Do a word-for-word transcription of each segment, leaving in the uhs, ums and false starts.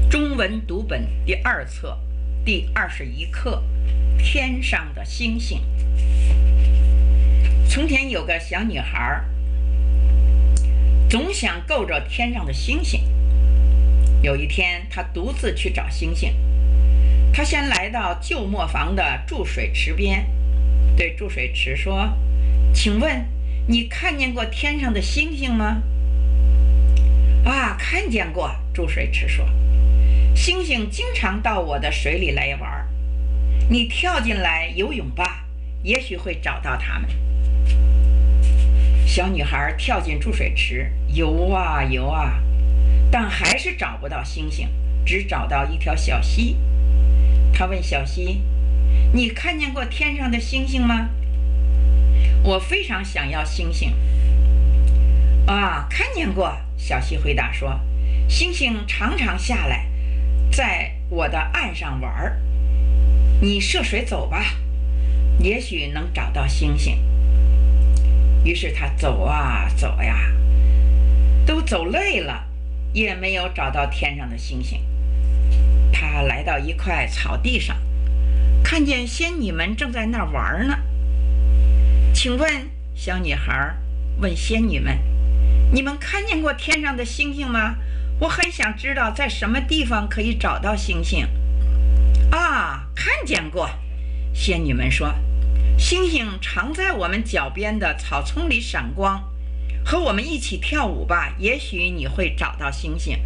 中文读本第二册第二十一课，天上的星星。从前有个小女孩，总想够着天上的星星。有一天，她独自去找星星。她先来到旧磨坊的注水池边，对注水池说：“请问你看见过天上的星星吗？”“啊，看见过。”注水池说，“星星经常到我的水里来玩，你跳进来游泳吧，也许会找到它们。”小女孩跳进注水池，游啊游啊，但还是找不到星星，只找到一条小溪。她问小溪：“你看见过天上的星星吗？”“我非常想要星星。”“啊，看见过。”小溪回答说，“星星常常下来在我的岸上玩，你涉水走吧，也许能找到星星。”于是他走啊走呀，都走累了，也没有找到天上的星星。他来到一块草地上，看见仙女们正在那儿玩呢。“请问，”小女孩问仙女们，“你们看见过天上的星星吗？我很想知道在什么地方可以找到星星。”“啊，看见过。”仙女们说，“星星常在我们脚边的草丛里闪光，和我们一起跳舞吧，也许你会找到星星。”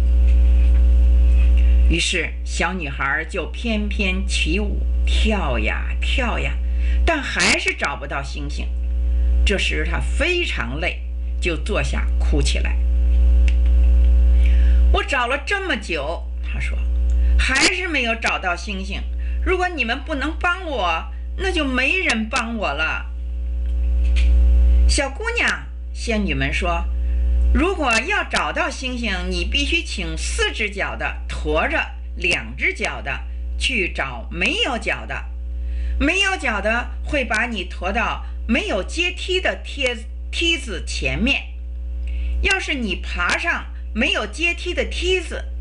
于是小女孩就翩翩起舞，跳呀跳呀，但还是找不到星星。这时她非常累，就坐下哭起来。“我找了这么久，”她说，“还是没有找到星星。如果你们不能帮我，那就没人帮我了。”“小姑娘，”仙女们说，“如果要找到星星，你必须请四只脚的驮着两只脚的去找没有脚的，没有脚的会把你驮到没有阶梯的梯梯子前面。要是你爬上没有阶梯的梯子，